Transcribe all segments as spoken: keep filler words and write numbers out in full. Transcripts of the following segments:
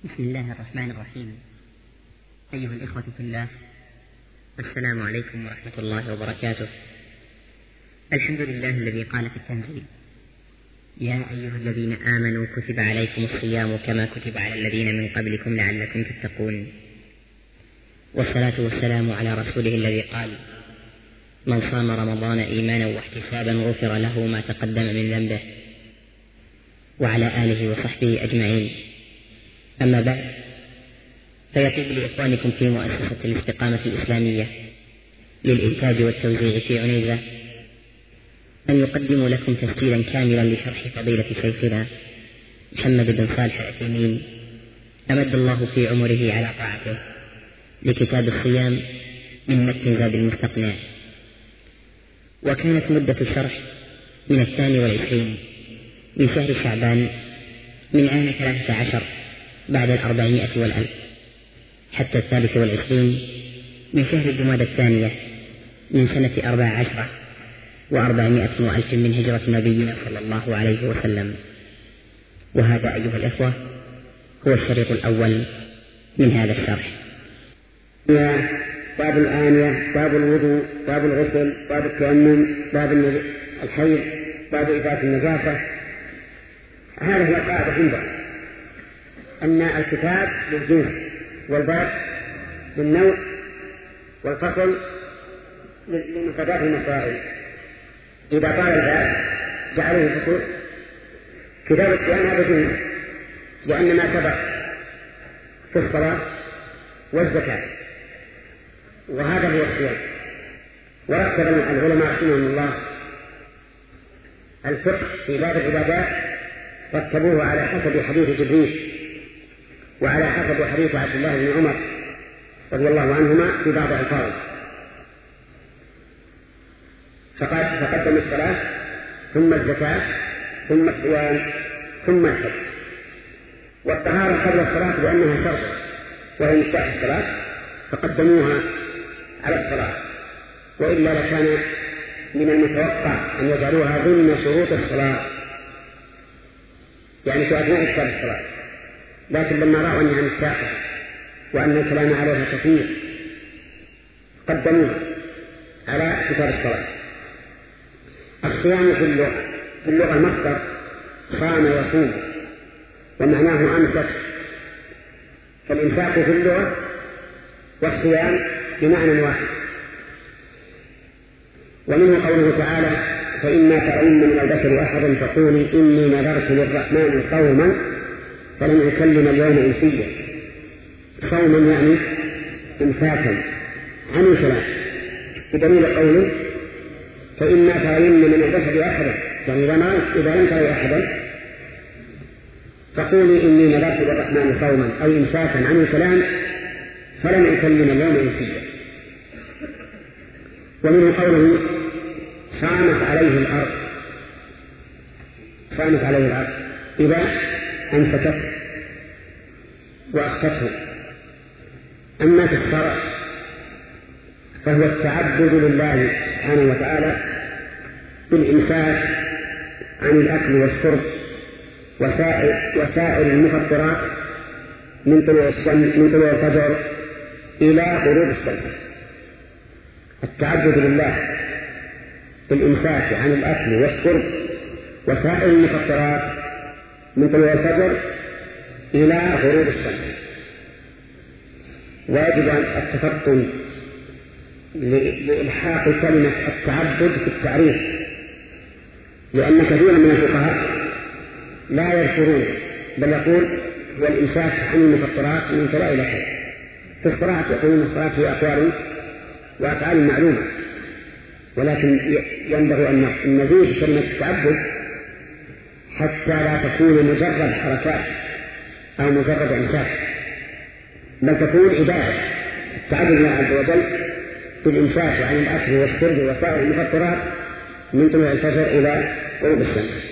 بسم الله الرحمن الرحيم. أيها الإخوة في الله، السلام عليكم ورحمة الله وبركاته. الحمد لله الذي قال في التنزيل: يا أيها الذين آمنوا كتب عليكم الصيام كما كتب على الذين من قبلكم لعلكم تتقون. والصلاة والسلام على رسوله الذي قال: من صام رمضان إيمانا واحتسابا غفر له ما تقدم من ذنبه، وعلى آله وصحبه أجمعين. أما بعد، فيطيب لإخوانكم في مؤسسة الاستقامة الإسلامية للإنتاج والتوزيع في عنيزة أن يقدموا لكم تسجيلا كاملا لشرح فضيلة شيخنا محمد بن صالح العثيمين أمد الله في عمره على طاعته لكتاب الصيام من متن زاد المستقنع. وكانت مدة الشرح من الثاني والعشرين من شهر شعبان من عام ثلاثة عشر بعد الأربعمائة والألف حتى الثالث والعشرين من شهر جمادى الثانية من سنة أربع عشرة وأربعمائة وألف من هجرة نبينا صلى الله عليه وسلم. وهذا أيها الإخوة هو الشريط الأول من هذا الشرح. باب الآنية، باب الوضوء، باب الغسل، باب التيمم، باب الحيض، باب إزالة النجاسة. هذه هي القاعدة عندنا، أن الكتاب للجنس والباب للنوع والفصل لمفردات المسائل. إذا قال الباب جعله فصول. كتاب الصيام هذا جنس، لأن ما سبق في الصلاة والزكاة، وهذا هو الصيام. ورتب العلماء رحمهم الله الفقه في باب العبادات، رتبوه على حسب حديث جبريل وعلى حسب حديث عبد الله بن عمر رضي الله عنهما في بعض الفاظ. فقد فقدم الصلاة ثم الزكاة ثم الصيام ثم الحج. والطهارة قبل الصلاة لأنها شرط وهي مفتاح الصلاة فقدموها على الصلاة، وإلا لكان من المتوقع أن يجعلوها ضمن شروط الصلاة، يعني في أثناء كتاب الصلاة. لكن لما رأوا أنها مفتاحة وأن الكلام عليها كثير قدموها على كتاب الصلاة. الصيام في اللغة في اللغة مصدر صام يصوم، ومعناه أمسك، فالإمساك في اللغة والصيام بمعنى واحد. ومنه قوله تعالى: فإما ترين من البشر أحدا فقولي إني نذرت للرحمن صوما فلن أكلم اليوم إنسيا. صوما يعني إمساكا عن الكلام، بدليل قوله: فإما ترين من البشر أحدا، يعني إذا لم تري أحدا فقولي إني نذرت للرحمن صوما أي إمساكا عن الكلام فلن أكلم اليوم إنسيا. ومنه قوله: صامت عليه الأرض. صامت عليه الأرض إذا أمسكته وأخفته. أما في الشرع فهو التعبد لله سبحانه وتعالى بالإمساك عن الأكل والشرب وسائر, وسائر المفطرات من طلوع الشمس من طلوع الفجر إلى غروب الشمس. التعبد لله بالإمساك عن الأكل والشرب وسائر المفطرات من طلوع الفجر إلى غروب الشمس. ويجب التفطن لإلحاق كلمة التعبد في التعريف، لأن كثيرا من الفقهاء لا يذكرون، بل يقول هو الإمساك عن المفطرات من كلا إلى كلا. في الصلاة يقولون الصلاة هي أقوال وأفعال معلومة، ولكن ينبغي أن نزيد كلمة التعبد حتى لا تكون مجرد حركات أو مجرد إمساك، بل تكون عبادة. التعبد لله عز وجل بالإمساك عن الأكل والشرب وسائر المفطرات من طلوع الفجر إلى غروب الشمس.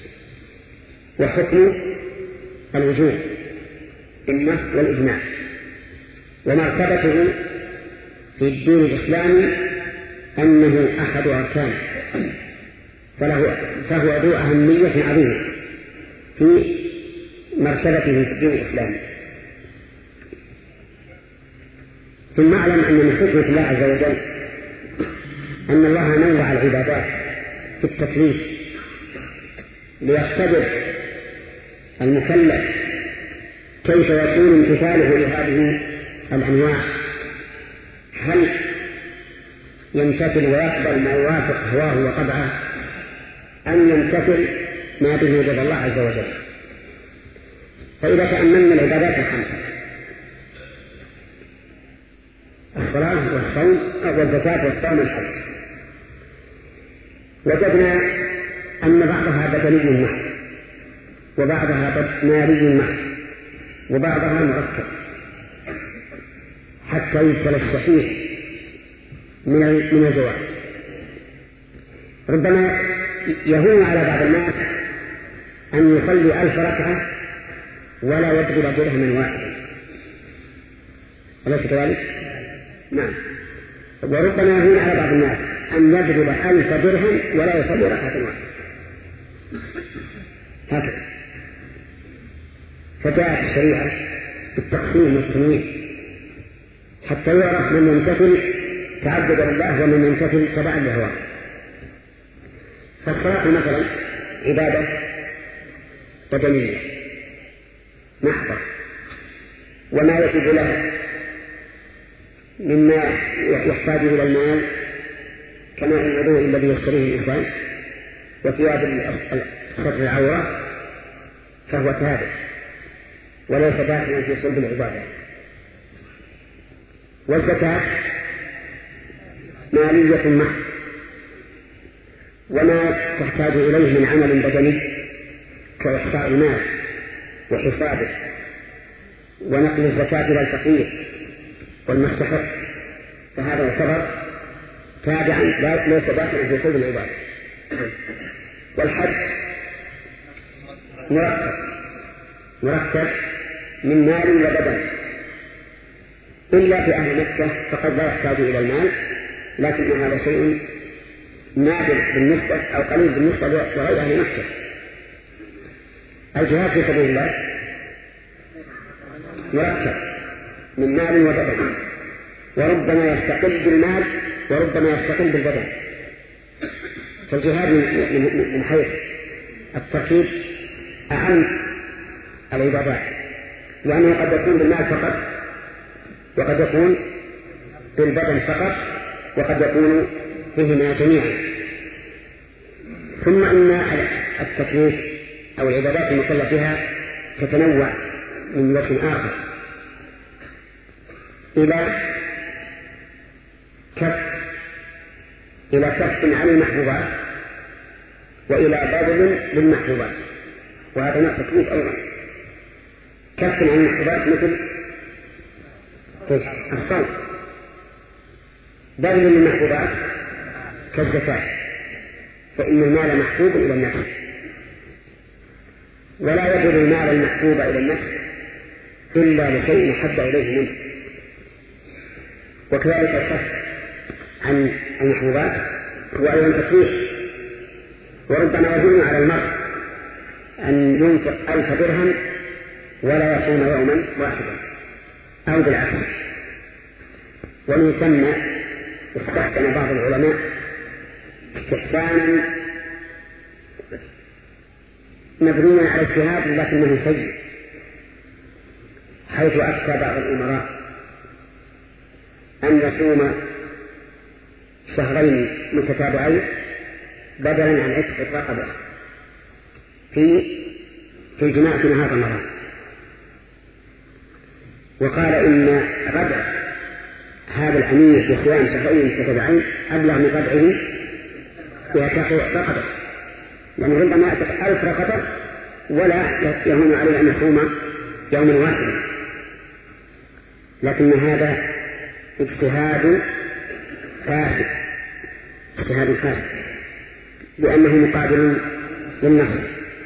وحكم الوجوب بالنص والإجماع، ومرتبته في الدين الإسلامي أنه أحد أركان، فهو ذو أهمية عظيمة في مرتبته في الدين الإسلامي. ثم اعلم أن من حكمة الله عز وجل أن الله نوع العبادات في التكليف ليختبر المكلف كيف يكون امتثاله لهذه الأنواع، هل يمتثل ويقبل ما يوافق هواه وطبعه أم يمتثل ما به رضا الله عز وجل. فإذا تأملنا العبادات الخمسة، الصلاة والصوم والزكاة والصوم والحج، وجدنا أن بعضها بدني محض وبعضها مالي محض وبعضها مركب، حتى يبتلى الصحيح من الجواب. ربما يهون على بعض الناس أن يصلي ألف ركعة ولا يبذل درهما واحدا، أليس كذلك؟ نعم. وربما يهون على بعض الناس أن يبذل ألف درهم ولا يصلي ركعة واحدة، هكذا. فجاءت الشريعة بالتقسيم والتنويع حتى يعرف من يمتثل تعبدا لله ومن يمتثل تبعا لهواه. فالصلاة مثلا عبادة بدنية محضة، وما يجب له مما يحتاج إلى المال كماء الوضوء الذي يشتريه الإنسان وثياب ستر العورة فهو تابع وليس داخلا في صلب العبادات. والزكاة مالية محض، وما تحتاج إليه من عمل بدني كإحصاء المال وحسابه ونقل الزكاة إلى الفقير والمستحق، فهذا يعتبر تابعا ليس داخلا في صلب العبادة. والحج مركب مركب من مال وبدن، إلا في أهل مكة فقد لا يحتاج إلى المال، لكن هذا شيء نادر بالنسبة أو قليل بالنسبة لغير أهل مكة. الجهاد في سبيل الله مركب من مال وبدن، وربما يستقل بالمال وربما يستقل بالبدن. فالجهاد من حيث التركيب أهم العبادات، لأنه قد يكون بالمال فقط وقد يكون بالبدن فقط وقد يكون بهما جميعا. ثم أن التكليف أو العبادات المكلف بها تتنوع من وجه آخر إلى كف إلى كف عن المحبوبات وإلى بذل للمحبوبات، وهذا نوع تكليف أيضا. كف عن المحبوبات مثل الصوم، بذل للمحبوبات كالزكاة، فإن المال محبوب إلى النفس ولا يبذل المال المحبوب إلى النفس إلا لشيء حب إليه منه. وكذلك الكف عن المحبوبات هو أيضا تكليف، وربما يهون على المرء أن ينفق ألف درهم ولا يصوم يوما واحدا أو بالعكس. ومن ثم استحسن بعض العلماء استحسانا مبنيا على اجتهاد لكنه سيء، حيث أفتى بعض الأمراء أن يصوم شهرين متتابعين بدلا عن عتق الرقبة في في جماع في نهار رمضان، وقال إن ردع هذا الأمير بصيام شهرين متتابعين أبلغ من ردعه بإعتاق رقبة، لأنه ربما يعتق ألف رقبة ولا يهون عليه أن يصوم يوما واحدا. لكن هذا اجتهاد فاسد اجتهاد فاسد لأنه مقابل للنص،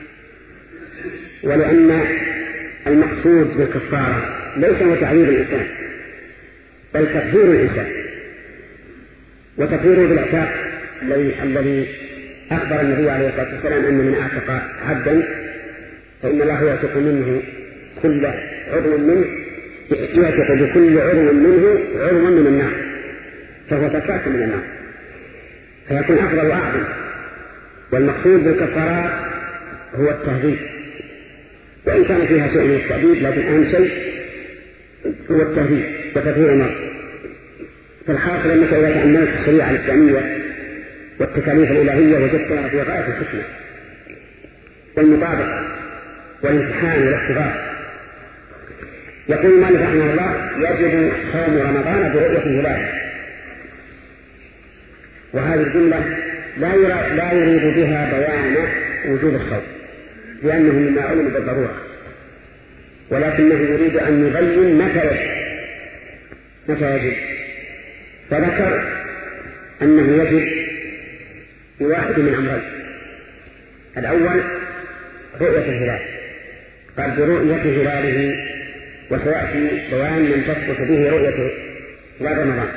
ولأن المقصود بالكفارة ليس هو تعذيب الإنسان بل تطهير الإنسان، وتطهيره بالعتاق الذي أخبر النبي عليه الصلاة والسلام أن من أعتق عبدا فإن الله يعتق منه كل عضو منه يعتق بكل عضو منه عضوا من النار، فهو زكاة من النار، فيكون أفضل وأعظم. والمقصود بالكفارات هو التهذيب، وإن كان فيها شيء من التأديب، لكن أهم شيء هو التهذيب وتطهير المرء. فالحاصل أنك إذا تأملت الشريعة الإسلامية والتكاليف الإلهية وجدتها في غاية الحكمة والمطابقة والامتحان والاختبار. يقول مالك رحمه الله: يجب صوم رمضان برؤية الهلال. وهذه الجملة لا يريد, لا يريد بها بيان وجوب الصوم، لأنه مما علم بالضرورة، ولكنه يريد أن يبين متى يجب متى يجب فذكر أنه يجب بواحد من أمرين: الأول رؤية الهلال، قال برؤية هلاله، وسيأتي بيان من تثبت به رؤية هلال رمضان.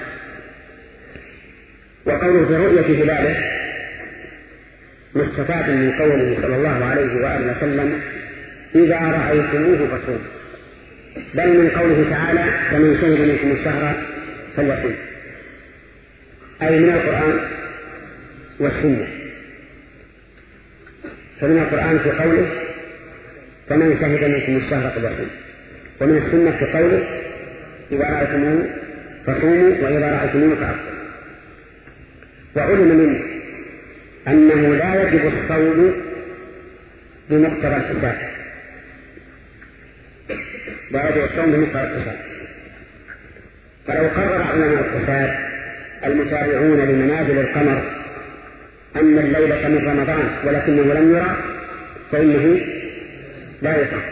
وقوله برؤية هلاله مستفاد من قوله صلى الله عليه وآله وسلم: إذا رأيتموه فصوموا، بل من قوله تعالى: فمن شهد منكم الشهر فليصوم، أي من القرآن والسنة. فمن القرآن في قوله: فمن شهد منكم الشهر فليصوم، ومن السنة في قوله: إذا رأيتموه فصوموا وإذا رأيتموه فأفطروا. وعلم منه أنه لا يجب الصوم بمقتضى الحساب، لا يجب الصوم بمقتضى الحساب. فلو قرر علماء الحساب المتابعون لمنازل القمر أن الليلة من رمضان ولكنه لم يرى، فإنه لا يصح،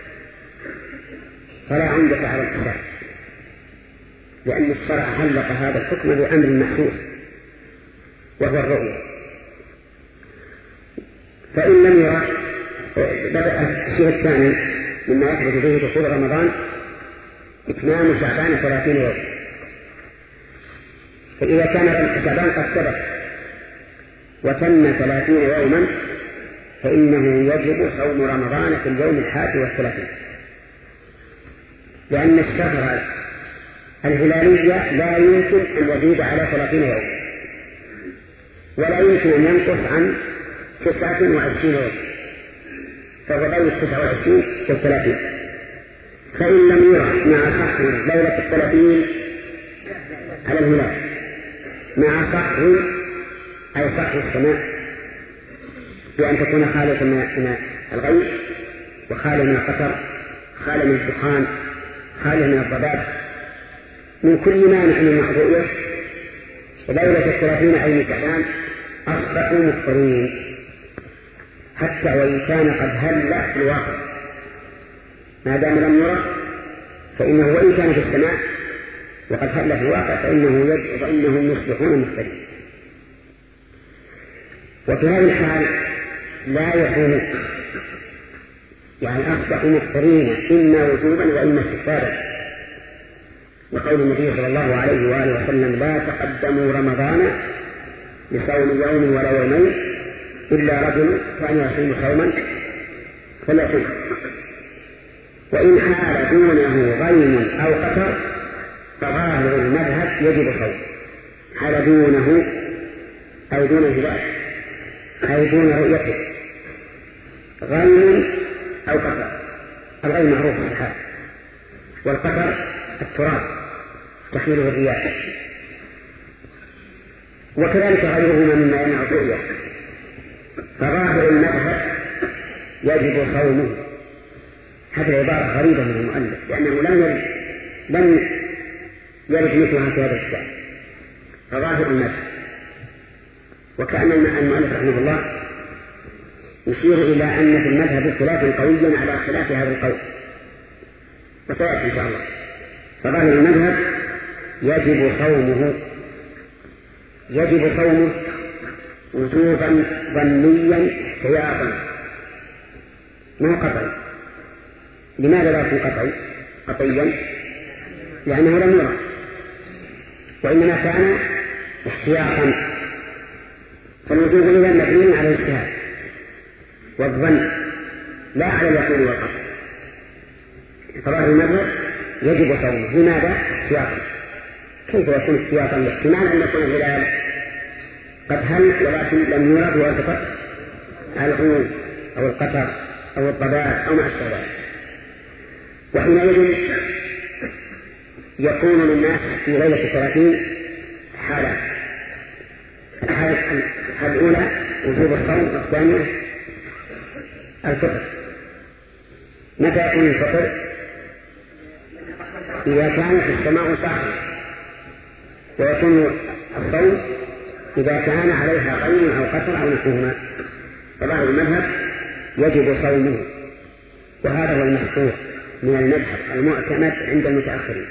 فلا عمدة على الحساب، لأن الشرع علق هذا الحكم بأمر محسوس وهو الرؤية. فإن لم يرى، بدأ الشيء الثاني مما يثبت به دخول رمضان إتمام شعبان ثلاثين يوم. فإذا كان شعبان قد ثبت وتم ثلاثين يوما فإنه يجب صوم رمضان في اليوم الحادي والثلاثين، لأن الشهر الهلالية لا يمكن أن يزيد على ثلاثين يوم، ولا يمكن أن ينقص عن تسعة وعشرين يوم، فهو بين التسعة والعشرين والثلاثين. فإن لم يرى مع صح ليلة الثلاثين على الهلال مع صح أي صح السماء بأن تكون خالية من الغيب وخالية من القطر، خالية من الدخان، خالية من الضباب، من كل ما نحن من الرؤية، ليلة الثلاثين أي من شعبان أصبحوا مفطرين، حتى وإن كان قد هل في الواقع ما دام لم يرى، فإنه وإن كان في السماء وقد هل في الواقع فإنه يجب فإنهم يصبحون مفطرين. وفي هذه الحال لا يصومون، يعني أصبحوا مفطرين إما وجوبا وإما استحبابا، وقول النبي صلى الله عليه وآله وسلم: لا تقدموا رمضان لصوم يوم ولا يومين إلا رجل كان يصوم صوما فليصوم. وإن حال دونه غيم أو قتر فظاهر المذهب يجب صوم. حال دونه أي دون الهلال أي دون رؤيته، غيم أو قتر. الغيم معروف في الحال، والقتر التراب تحمله الرياح، وكذلك غيرهما مما يمنع الرؤية. فظاهر المذهب يجب صومه. هذه العبارة غريبة من المؤلف، لأنه لم يرد لم يرد مثلها في هذا الكتاب. فظاهر المذهب، وكأن المؤلف رحمه الله يشير إلى أن في المذهب خلافا قويا على خلاف هذا القول، وسيأتي إن شاء الله. فظاهر المذهب يجب صومه، يجب صومه وجوبا ظنيا احتياطا، ما قطعي. لماذا لا يكون قطعي قطعيا؟ لأنه لم يرى، وإنما كان احتياطا. فالوجوب إذا مبني على الاجتهاد والظن لا على اليقين والقطع. فظاهر المذهب يجب صومه. لماذا؟ احتياطا. كيف يكون احتياطا؟ لاحتمال أن يكون الهلال قد هل ولكن لم يرد واسطة الغيوم أو القطر أو الضباب أو ما أشبه ذلك. وحينئذ يكون للناس في ليلة الثلاثين حالة. الحالة الأولى وجوب الصوم، والثانية الفطر. متى يكون الفطر؟ إذا كانت السماء صاحبة، ويكون الصوم إذا كان عليها غيم أو قطر أو نحوهما. فظاهر المذهب يجب صومه، وهذا هو المشهور من المذهب المعتمد عند المتأخرين،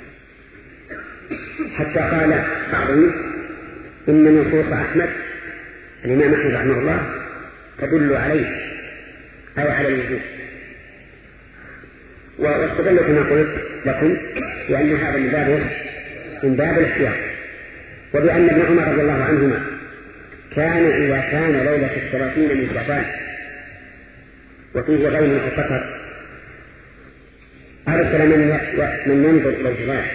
حتى قال بعضهم إن نصوص أحمد الإمام أحمد رحمه الله تدل عليه أي على الوجوب. واستدل كما قلت لكم لأن هذا من باب من باب الاحتياط، وبأن ابن عمر رضي الله عنهما كان إذا كان ليلة الثلاثين من شعبان وفيه غيم أو قطر أرسل من من ينظر إلى الهلال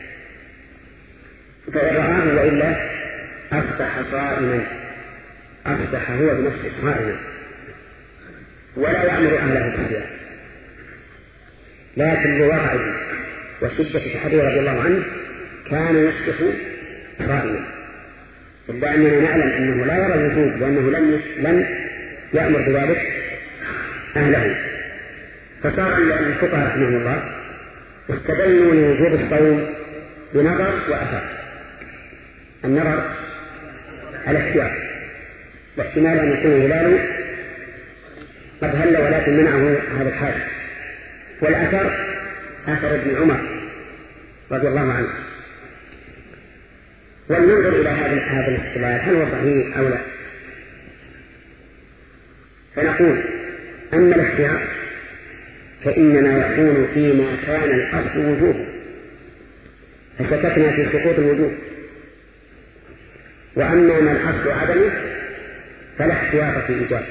فإن رآه وإلا أصبح صائما، أصبح هو بنفسه صائما ولا يأمر أهله بالصيام. لكن لورعه وشدة تحريه رضي الله عنه كان يصبح صائما، إلا أننا نعلم أنه لا يرى الوجوب لأنه لم لم يأمر بذلك أهله. فصار الفقهاء رحمه الله استدلوا لوجوب الصوم بنظر وأثر. النظر الاختيار، واحتمال أن يكون الهلال قد هل ولكن منعه هذا الحاجة. والأثر أثر ابن عمر رضي الله عنه. ولننظر إلى هذا هذا الاستدلال هل هو صحيح أو لا. فنقول أما الاختيار فإنما يكون فيما كان الأصل وجوبه، فشككنا في سقوط الوجوب. وأما ما الأصل عدمه فلا احتياط في إيجابه.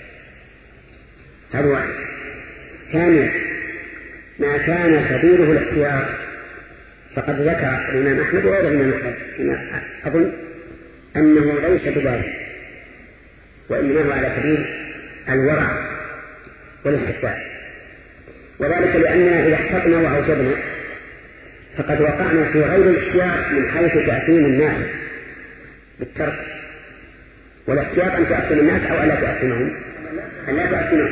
هذا واحد. ثانيا ما كان سبيله الاختيار فقد ذكر الإمام أحمد وغير الإمام أحمد كما أظن أنه ليس بلازم، وإنما هو على سبيل الورع والاستحباب. وذلك لأننا إذا احتطنا وأوجبنا فقد وقعنا في غير الاختيار من حيث تأثيم الناس بالترك. والاختيار أن تأثم الناس أو ألا تأثمهم، أن لا تأثمهم.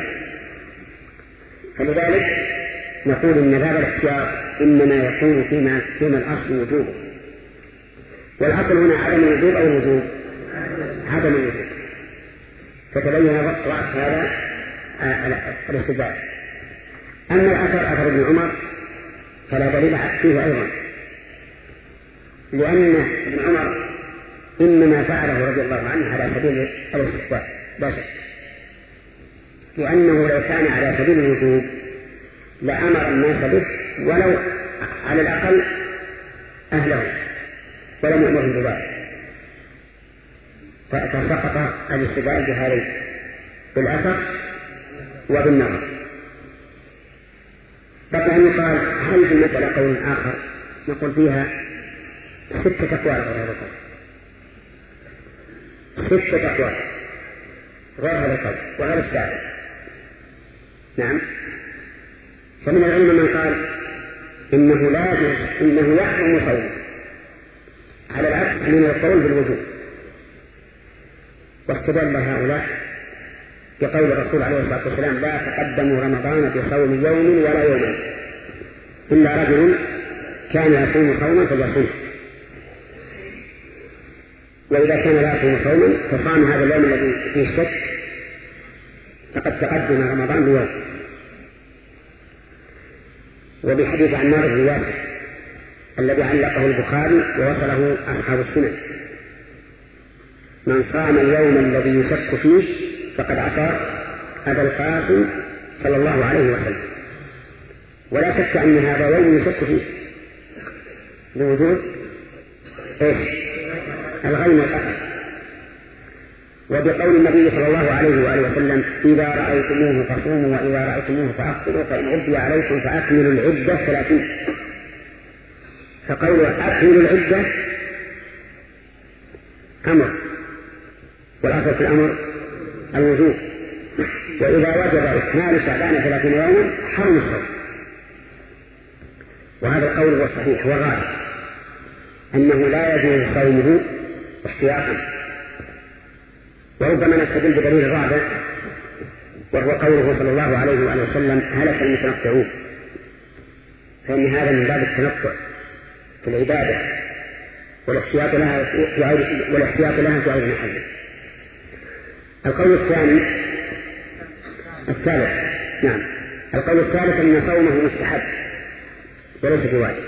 فلذلك نقول إن باب الاختيار إنما يكون فيما, فيما الأصل وجوبه. والأصل هنا عدم الوجوب أو الوجوب؟ عدم الوجوب. فتبين ضعف هذا الاستدلال. أما الأثر أثر ابن عمر فلا دليل فيه أيضا، لأن ابن عمر إنما فعله رضي الله عنه على سبيل الاستحباب لا شك، لأنه لو كان على سبيل الوجوب لأمر الناس به ولو على الأقل أهله ولم يأمرهم بذلك. فسقط الاستدلال بهذين بالأثر وبالنظر. بقي أن يقال هل في المسألة قول آخر نقول فيها ستة أقوال غير هذا القول، ستة أقوال غير هذا القول وهذا الثالث. نعم. فمن العلم من قال إنه لا يجوز، إنه يحرم صوم على العكس من القول بالوجوب. واستدل هؤلاء بقول الرسول عليه الصلاة والسلام لا تقدموا رمضان بصوم يوم ولا يومين إلا رجل كان يصوم صوما فليصوم، وإذا كان لا يصوم صوما فصام هذا اليوم الذي فيه الشك فقد تقدم رمضان بيوم. وبحديث عمار بن ياسر الذي علقه البخاري ووصله أصحاب السنن من صام اليوم الذي يشك فيه فقد عصى أبا القاسم صلى الله عليه وسلم. ولا شك أن هذا يوم يشك فيه بوجود إيش؟ الغيم والقتل. وبقول النبي صلى الله عليه وآله وسلم إذا رأيتموه فصوموا وإذا رأيتموه فأفطروا فإن عدي عليكم فأكملوا العدة ثلاثين. فقوله أكمل العدة أمر، والأصل في الأمر الوجوب، وإذا وجب إكمال شعبان ثلاثين يوما حرم الصوم. وهذا القول هو الصحيح والراجح أنه لا يجوز صومه احتياطا. وربما نستدل بدليل رابع وهو قوله صلى الله عليه وآله وسلم هلك المتنطعون، فإن هذا من باب التنطع في العبادة والاحتياط لها في غير والاحتياط لها في غير محله. القول الثاني الثالث نعم القول الثالث أن صومه مستحب وليس بواجب،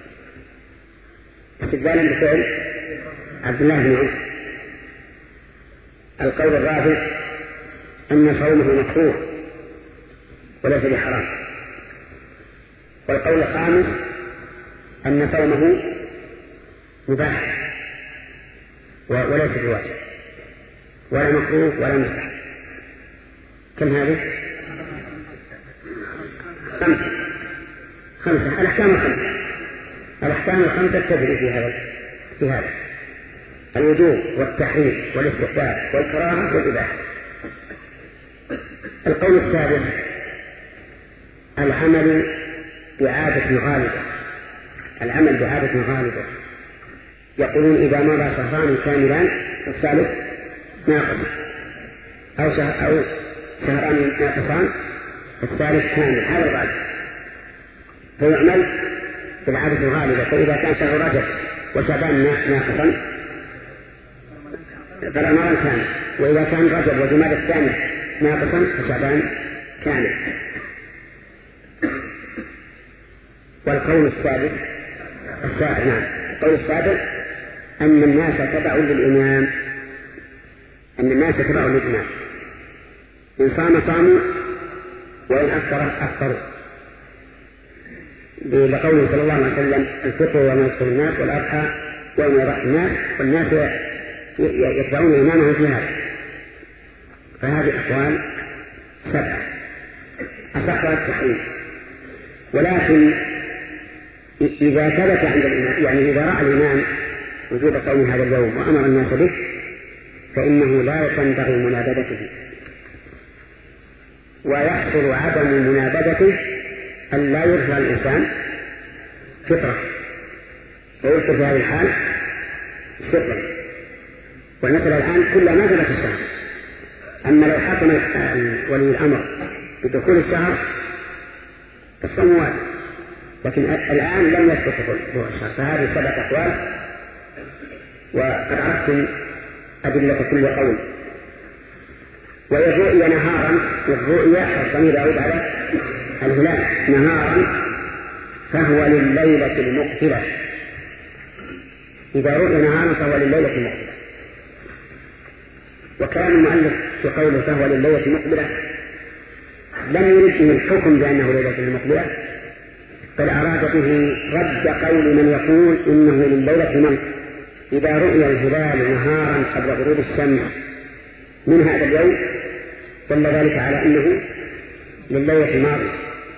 استدلالا بفعل عبد الله بن عمر. القول الرابع أن صومه مكروه وليس بحرام. والقول الخامس أن صومه مباح وليس بواجب ولا مكروه ولا مستحب. كم هذه؟ خمسة خمسة الأحكام الخمسة الأحكام الخمسة تجري في هذا في هذا الوجوب والتحريم والاستحباب والكراهة والإباحة. القول السادس العمل بعادة غالبة العمل بعادة غالبة يقولون إذا مضى شهران كاملان الثالث ناقص أو شهر أو شهران ناقصان الثالث كامل، هذا الغالب، فيعمل بالعادة الغالبة. فإذا كان شهر رجب وشعبان ناقصا فرمضان كامل، وإذا كان رجب وجماد الثاني ناقصا فشعبان كامل. والقول السادس السابع نعم القول السابع أن الناس تبع للإمام أن الناس تبع للإمام إن صام صاموا وإن أفطر أفطروا، لقوله صلى الله عليه وسلم الفطر يوم يفطر الناس والأضحى يوم يضحي الناس والناس يتبعون إمامهم في هذا. فهذه أقوال سبعة أصحها التحريم. ولكن إذا ثبت عند الإمام يعني إذا رأى الإمام وجوب صوم هذا اليوم وأمر الناس به فإنه لا ينبغي منابذته، ويحصل عدم منابذته أن لا يظهر الإنسان فطرة ويذكر في هذه الحال فطرة. والمسألة الآن كلها ما ثبت الشهر، أما لو حكم ولي الأمر بدخول الشهر فالصوم واجب، لكن الآن لم يثبت دخول الشهر. فهذه سبعة أقوال وقد عرفتم أدلة كل قول. وإن رؤي نهارا الرؤيا الضمير يعود على الهلال نهارا فهو لليلة المقبلة. إذا رؤي نهارا فهو لليلة المقبلة. وكلام المؤلف في قوله فهو لليلة المقبلة لم يرد به الحكم بأنه ليلة المقبلة، بل أراد به رد قول من يقول إنه لليلة المقبلة. إذا رؤي الهلال نهارا قبل غروب الشمس من هذا اليوم دل ذلك على أنه لليلة الماضية.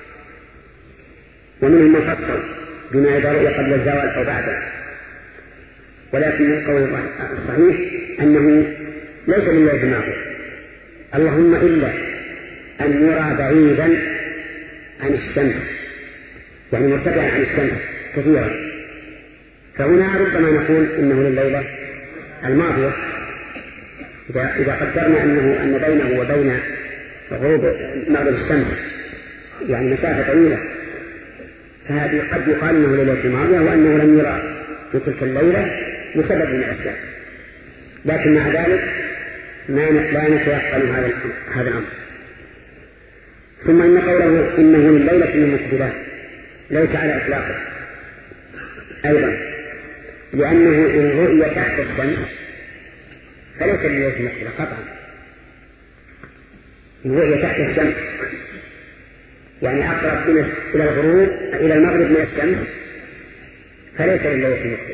ومنهم من فصل بما إذا رؤي قبل الزوال أو بعده، ولكن القول الصحيح أنه ليس لليلة الماضية، اللهم إلا أن يرى بعيدا عن الشمس يعني مرتفعا عن الشمس كثيرا، فهنا ربما نقول إنه لليلة الماضية إذا إذا قدرنا أنه أن بينه وبين غروب مغرب الشمس يعني مسافة طويلة، فهذه قد يقال أنه ليلة الماضية وأنه لم يرى في تلك الليلة لسبب من الأسباب، لكن مع ذلك ما لا نتيقن هذا هذا الأمر. ثم إن قوله إنه لليلة المقبلة ليس على إطلاقه أيضا، لأنه إن رؤي تحت الشمس فليس لليلة المقبلة قطعا. إن رؤي تحت الشمس يعني أقرب إلى الغروب إلى المغرب من الشمس فليس لليلة المقبلة.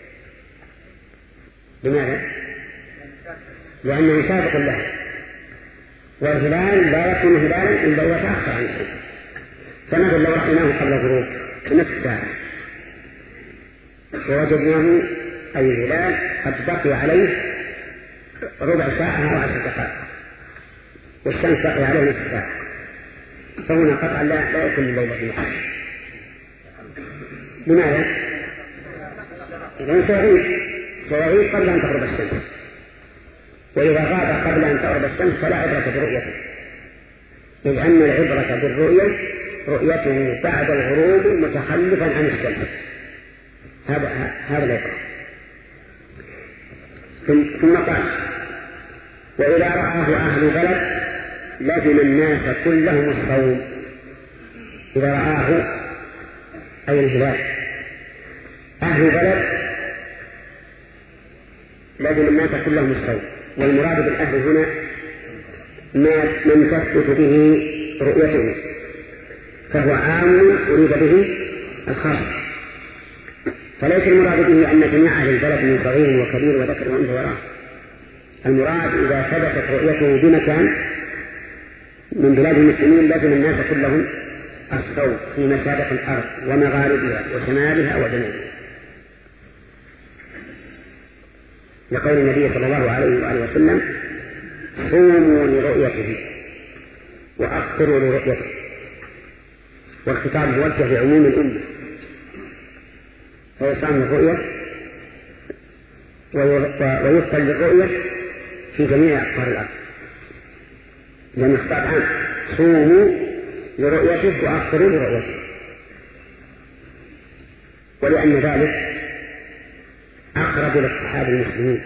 لماذا؟ لأنه سابق لها، والهلال لا يكون هلالا إلا إذا تأخر عن الشمس. فماذا لو رأيناه قبل الغروب في نصف ساعة ووجدناه أي الهلال قد بقي عليه ربع ساعة أو عشر دقائق والشمس بقي عليه نصف ساعة، فهنا قطعا لا, لا يكون الليلة في محل. لماذا؟ لأنه سيغيب سيغيب قبل أن تغرب الشمس، وإذا غاب قبل أن تغرب الشمس فلا عبرة برؤيته، إذ أن العبرة بالرؤية رؤيته بعد الغروب متخلفا عن الشمس. هذا هذا العبرة. ثم قال: وإذا رآه أهل بلد لزم الناس كلهم الصوم. إذا رآه أي الهلال أهل بلد لزم الناس كلهم الصوم، والمراد بالأهل هنا ما من تثبت به رؤيته، فهو عام أريد به الخاص، فليس المراد به أن جميع أهل البلد من صغير وكبير وذكر وأنثى وراه. المراد إذا ثبتت رؤيته بمكان من بلاد المسلمين لازم الناس كلهم الصوم في مشارق الأرض ومغاربها وشمالها وجنوبها، لقول النبي صلى الله عليه وآله وسلم: صوموا لرؤيته وأفطروا لرؤيته. والخطاب موجه لعموم الأمة، فيصام الرؤية ويفطر للرؤية في جميع أقطار الأرض، لأن الخطاب عام: صوموا لرؤيته وأفطروا لرؤيته. ولأن ذلك أقرب لاتحاد المسلمين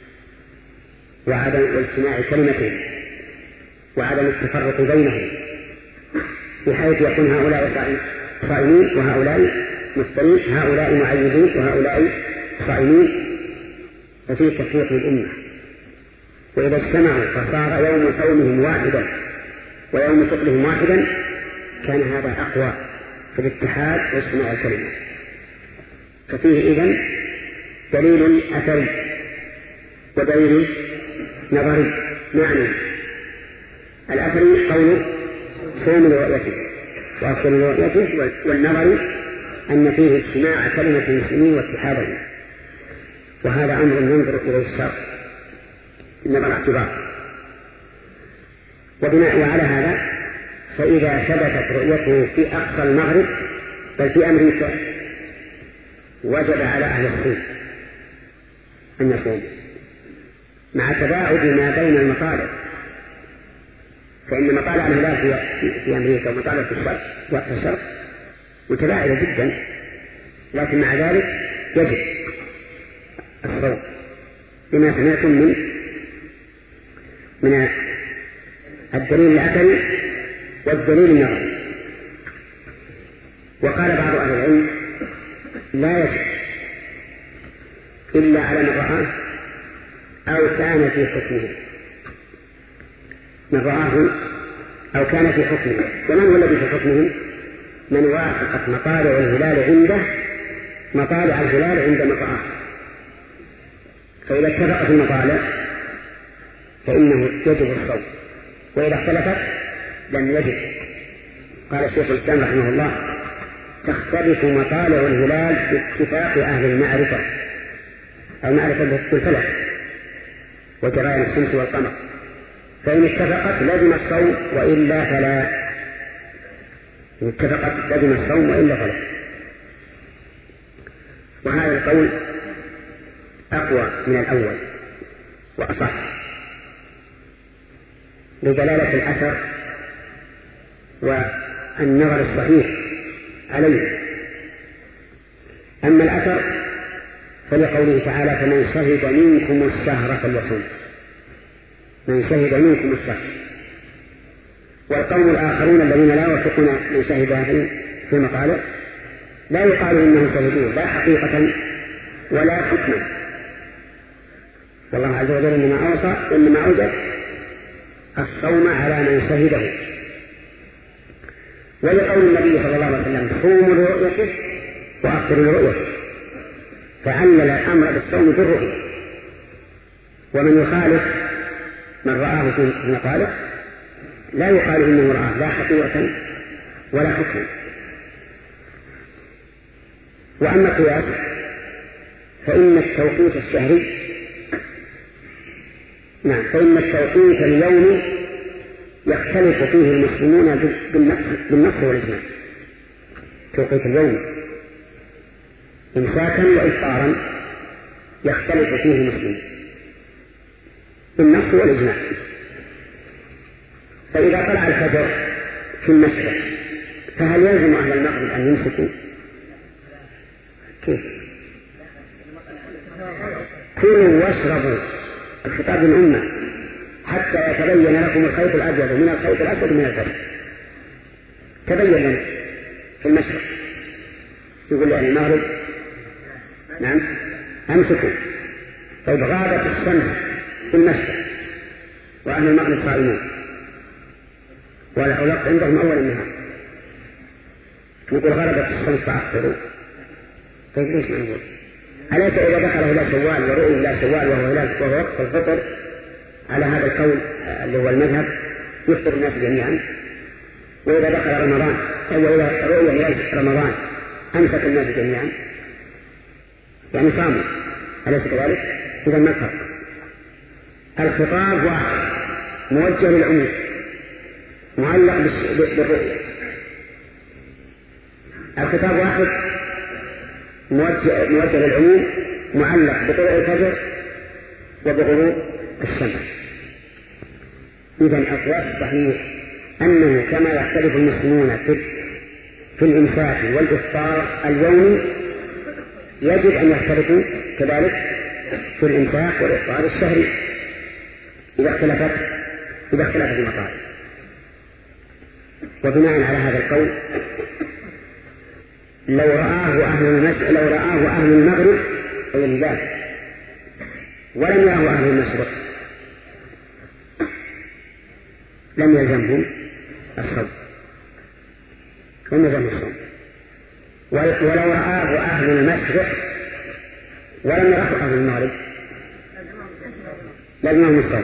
وعدم اجتماع كلمتهم وعدم التفرق بينهم، بحيث يكون هؤلاء صائمين وهؤلاء مفطرين، هؤلاء معيدين وهؤلاء صائمين، ففي تفريق الأمة. وإذا اجتمعوا فصار يوم صومهم واحدا ويوم فطرهم واحدا كان هذا أقوى في الاتحاد واجتماع الكلمة. ففيه إذن دليل أثري ودليل نظري معنى. الأثري قوله صوم لرؤيته وأفطر لرؤيته، والنظري أن فيه اجتماع كلمة المسلمين واتحادهم، وهذا أمر ينظر إليه الشرع نظر اعتبار. وبناء على هذا فإذا ثبتت رؤيته في أقصى المغرب بل في أمريكا وجب على أهل الصوم أن يصوم مع تباعد ما بين المطالع، فإن مطالع الهلال في, في أمريكا ومطالع في الشرق وقت الشرق متباعدة جدا، لكن مع ذلك يجب الصوم لما سمعتم من من الدليل الأثري والدليل النظري. وقال بعض أهل العلم: لا يجب إلا على من رآه أو كان في حكمه، من رآه أو كان في حكمه. ومن هو الذي في حكمه؟ من وافقت مطالع الهلال عنده مطالع الهلال عند من رآه، فإذا اتفقت المطالع فإنه يجب الصوم، وإذا اختلفت لم يجب. قال الشيخ الإسلام رحمه الله: تختلف مطالع الهلال باتفاق أهل المعرفة أو معرفة بالفلك وجرائم الشمس والقمر، فإن اتفقت لازم الصوم وإلا فلا. إن اتفقت لازم الصوم وإلا فلا. وهذا القول أقوى من الأول وأصح لدلالة الأثر والنظر الصحيح عليه. أما الأثر فلقوله تعالى: فمن شهد منكم الشهر فليصم. من شهد منكم الشهر. والقوم الآخرون الذين لا يوافقون من شهد في المطالع لا يقال إنهم شهدوه لا حقيقة ولا حكما، والله عز وجل إنما أوصى إنما أوجب الصوم على من شهده. ولقول النبي صلى الله عليه وسلم: صوموا لرؤيته وأفطروا لرؤيته، فعلل الأمر بالصوم في الرؤية. ومن يخالف من رآه في المطالع لا يقال إنه رآه لا حقيقة ولا حكما. وأما القياس فإن التوقيت الشهري نعم فإن التوقيت اليومي يختلف فيه المسلمون بالنص والإجماع. التوقيت اليومي إمساكا وإفطارا يختلف فيه المسلمون بالنص والإجماع. فإذا طلع الفجر في المشرق فهل يلزم أهل المغرب أن يمسكوا؟ كيف؟ كلوا واشربوا، الخطاب للأمة، حتى يتبين لكم الخيط الأبيض من الخيط الأسود من الفجر. تبين لنا في المشرق، يقول لأهل المغرب نعم أمسكوا. طيب غابت الشمس في المشرق وأهل المغرب صائمون والوقت عندهم أول النهار، نقول غربت الشمس فأفطروا. طيب ليش ما نقول؟ أليس إذا دخل إلى شوال ورؤي إلى شوال وهو, وهو وقت الفطر على هذا القول اللي هو المذهب يفطر الناس جميعا، وإذا دخل رمضان وإذا رؤي إلى رمضان أمسك الناس جميعا، يعني صاموا، أليس كذلك؟ إذا ما الفرق؟ الخطاب واحد موجه للعموم معلق بالرؤية. الخطاب واحد موجه, موجه للعموم معلق بطلوع الفجر وبغروب الشمس. إذن القياس الصحيح أنه كما يختلف المسلمون في, في الإمساك والإفطار اليومي يجب أن يختلفوا كذلك في الإمساك والإفطار الشهري إذا اختلفت إذا اختلفت المطالب. وبناء على هذا القول لو رآه أهل المشرق لو رآه أهل المغرب أي الهلال ولم يراه أهل المشرق لم يلزمهم الصوم، لم يلزمهم الصوم. ولو رآه أهل المشرق ولم يراه أهل المغرب لازمهم الصوم.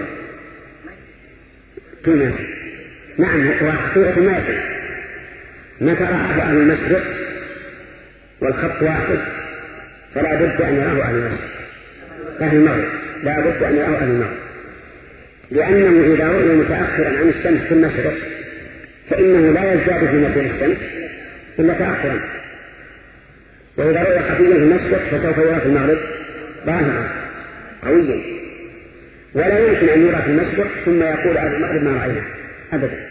كما نعم هو حقيقة ما يكون متى رآه أهل المشرق والخط واحد فلا بد أن يراه أهل المشرق أهل المغرب لا بد أن يراه أهل المغرب، لأنه إذا رؤي متأخرا عن الشمس في المشرق فإنه لا يزداد في مسير الشمس إلا تأخرا، وإذا رؤي خفيا في المشرق فسوف يرى في المغرب ظاهرا قويا، ولا يمكن أن يرى في المشرق ثم يقول أهل المغرب ما رأينا أبدا.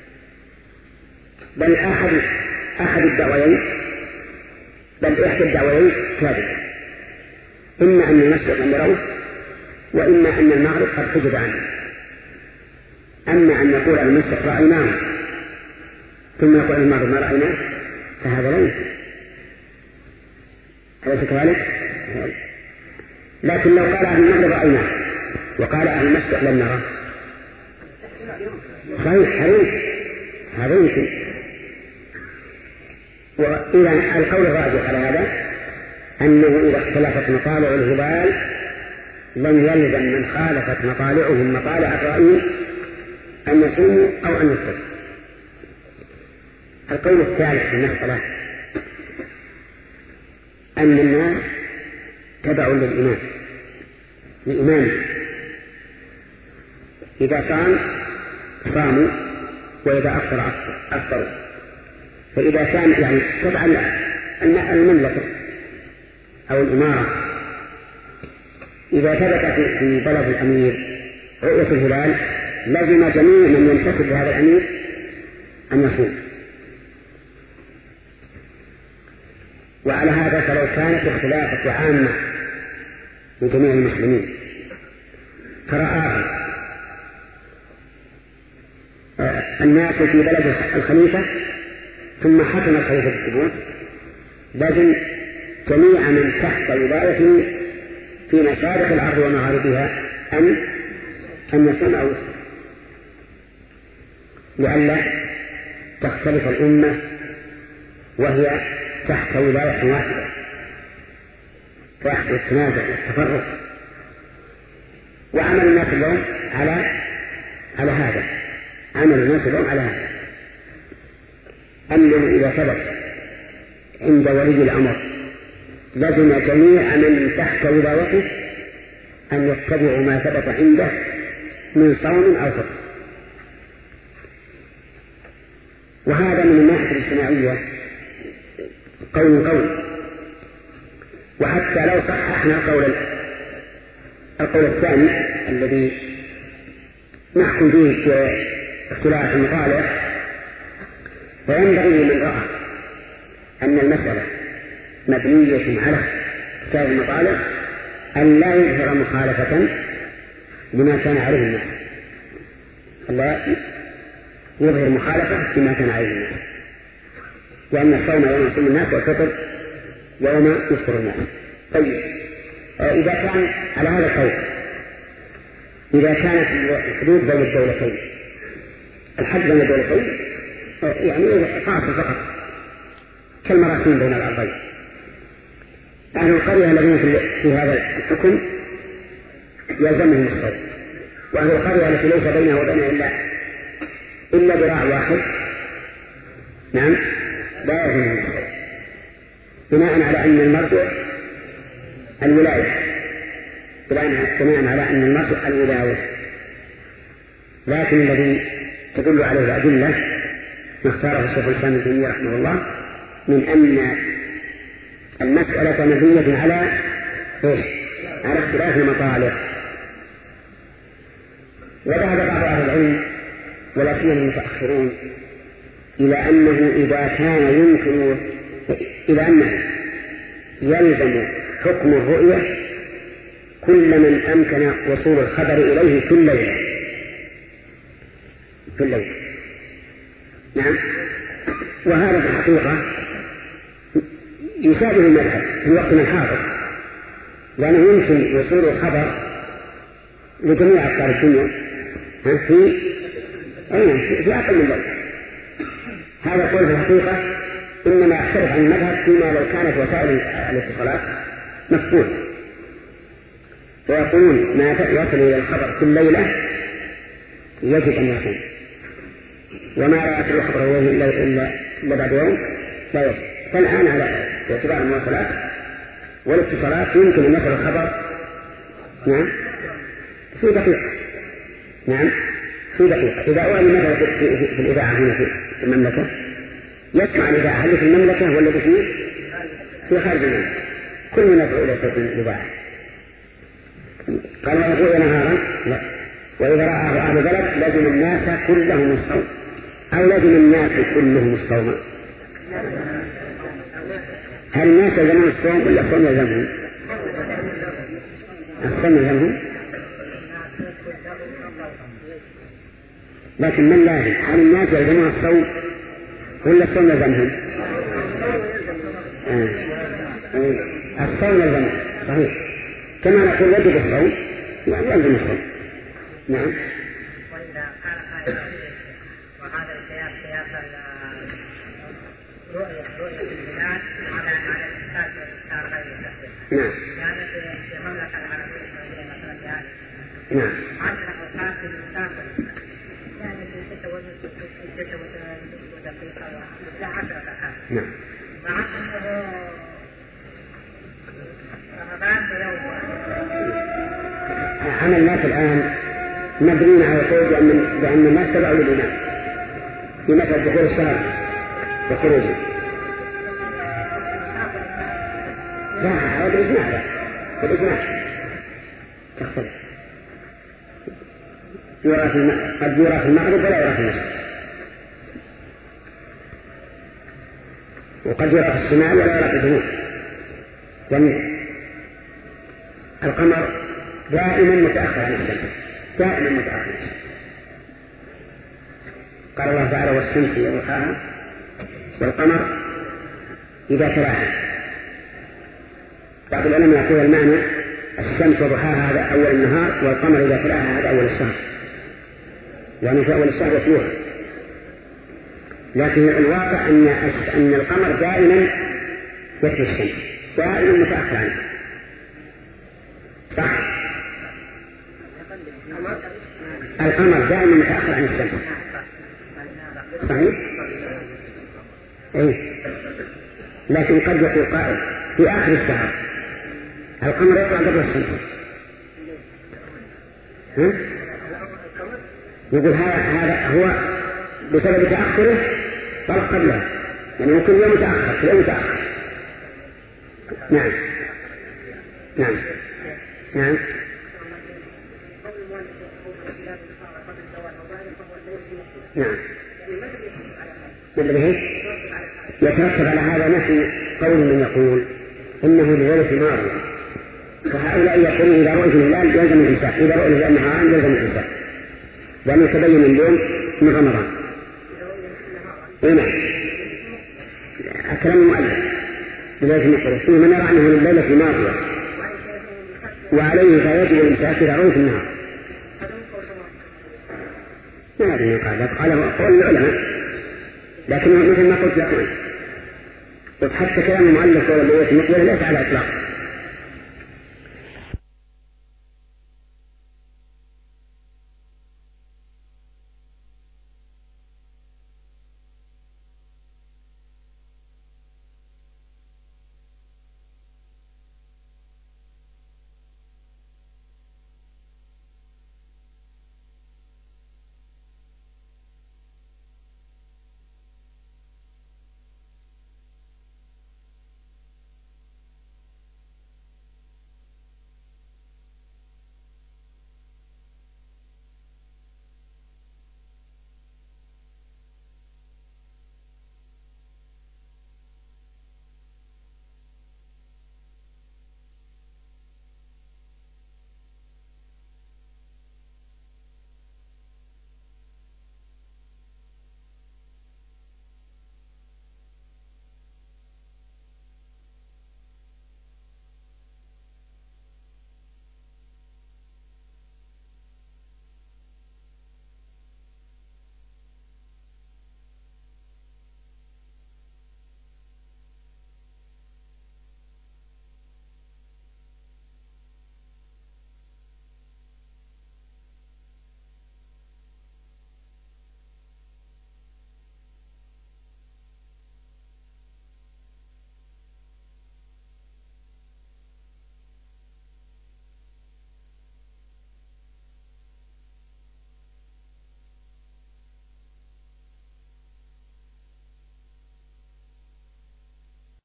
بل أحد أحد الدعوين بل إحدى الدعوين كاذبة، إما أن المشرق لم يروه وإما أن المغرب قد حجب عنه. أما أن يقول المشرق رأيناه ثم يقول المغرب ما رأيناه فهذا لا يمكن، أليس كذلك؟ لكن لو قال أهل المغرب رأيناه وقال أهل المشرق لم نراه صحيح هذا يمكن. وإذا القول الراجح على هذا أنه إذا اختلفت مطالع الهلال لم يلزم من خالفت مطالعهم مطالع الرأي أن يصوموا أو أن يفطروا. القول الثالث في المسألة أن الناس تبع للإمام لإمامه، إذا صام صاموا وإذا أفطر أفطروا. فإذا كان يعني تبع المملكة أو الإمارة إذا ثبت في بلد الأمير رؤية الهلال لازم جميع من ينتسب لهذا الأمير أن يصوم. وعلى هذا فلو كانت الخلافة عامة لجميع المسلمين فرآه الناس في بلد الخليفة ثم حكم الخليفة بالثبوت لازم جميع من تحت ولايته في مشارق الأرض ومغاربها أن أن يصوم أو يفطر، لئلا تختلف الأمة وهي تحت ولاية واحدة فيحصل التنازع والتفرق. وعمل الناس اليوم على على هذا عمل الناس اليوم على هذا أنه إذا ثبت عند ولي الأمر لزم جميع من تحت ولايته أن يتبعوا ما ثبت عنده من صوم أو فطر. وهذا من الناحية الاجتماعية قول قول. وحتى لو صححنا القول القول الثاني الذي نحكم فيه باختلاف المطالع، فينبغي لمن رأى أن المسألة مبنية على اختلاف المطالع أن لا يظهر مخالفة لما كان عليه الناس، لا يظهر مخالفة لما كان عليه الناس، لأن الصوم يوم يصوم الناس والفطر يوم يفطر الناس. طيب إذا كان على هذا القول، إذا كانت الحدود بين الدولتين، الحد بين الدولتين يعني فاصل فقط كالمراسيم بين الأرضين، أهل القرية الذين في هذا الحكم يلزمهم الصوم، وأهل القرية التي ليس بينها وبينها إلا إلا ذراع واحد نعم لا يلزمهم الصوم، بناء على أن المرجع الولاية، بناء على أن المرجع الولاية. لكن الذي تدل عليه الأدلة ما اختاره الشيخ الإسلام ابن تيمية رحمه الله من أن المسألة مبنية على إيش؟ على اختلاف المطالع. وذهب بعض أهل العلم ولا سيما المتأخرون إلى أنه إذا كان يمكن إلى أنه يلزم حكم الرؤية كل من أمكن وصول الخبر إليه في الليل في الليل نعم. وهذا في الحقيقة يشابه المذهب في وقتنا الحاضر، لأنه يمكن وصول الخبر لجميع أفكار الدنيا في في أقل من الليل. هذا القول في الحقيقة إنما يختلف عن المذهب فيما لو كانت وسائل الاتصالات مفقودة، فيقولون ما يصل إلى الخبر في الليلة يجب أن يصوم، وما لا يصل الخبر إليه إلا, إلا, إلا بعد يوم لا يجب. فالآن على اعتبار المواصلات والاتصالات يمكن أن يصل الخبر نعم في دقيقة نعم في دقيقة. إذا أعلن مثلا في, في, في الإذاعة هنا في المملكة يسمع الإذاعة هل في المملكة ولا في في خارج المملكة، كل ندعو إلى صوت الإذاعة. قال ويقول نهارا لا، وإذا رآه أهل بلد لازم الناس كلهم الصوم أو لازم الناس كلهم الصوم. هل الناس يلزمون الصوم ولا الصوم يلزمهم؟ الصوم يلزمهم، لكن من لازم؟ هل الناس يلزمون الصوم ولا الصوم يلزمهم؟ آه. آه. الصوم يلزمهم صحيح، كما نقول يجب الصوم يعني يلزم الصوم نعم. وإذا قال قائل وهذا القياس قياس رؤية رؤية البلاد على على الإنسان والإنسان غير المستقبل. نعم. يعني في المملكة العربية السعودية مثلا يعني. نعم. عشرة أوقات في المسافر يعني في ستة ونصف ستة ودقيقة ولا عشرة ساعات. نعم. مع أنه رمضان بيوم. عمل الناس الآن مبني على القول بأن بأن الناس تبعوا للإمام في مثل دخول الشهر وخروجه. لا هذا بالإجماع، لا بالإجماع تختلف، يرى في قد يرى في المغرب ولا يرى في المشرق، وقد يرى في الشمال ولا يرى في الجنوب. يعني القمر دائما متأخر عن الشمس، دائما متأخر عن الشمس. قال الله تعالى والشمس وضحاها والقمر إذا تلاها. بعض العلماء يقول المعنى الشمس وضحاها هذا أول النهار، والقمر إذا تلاها هذا أول الشهر، يعني في أول الشهر يتلوها. لكن الواقع أن أن القمر دائما يتلو الشمس، دائما متأخر عنها. صح؟ القمر دائما متأخر عن الشمس صحيح؟ ايه لكن قد يقول قائل في آخر الشهر القمر يطلع قبل الشمس، ها؟ يقول هذا هذا هو بسبب تأخره طلق قبله، يعني يمكن يوم متأخر يوم متأخر. نعم نعم نعم نعم. ماذا يترتب على هذا نفي قول من يقول إنه ليلة ماضية، وهؤلاء يقولون إذا رؤية الهلال يلزم الإمساك، إذا رؤية الهلال نهارا يلزم الإمساك، لأنه تبين اليوم من رمضان. نعم. الكلام المؤلف بليلة المقرة فيه من يرى أنه الليلة ماضية وعليه فيجب الإمساك إذا رؤية النهار. ما أدري قال قال قول العلماء، لكن مثل ما قلت لكم قلت حتى كلام المؤلف والليلة المقرة ليس على إطلاق.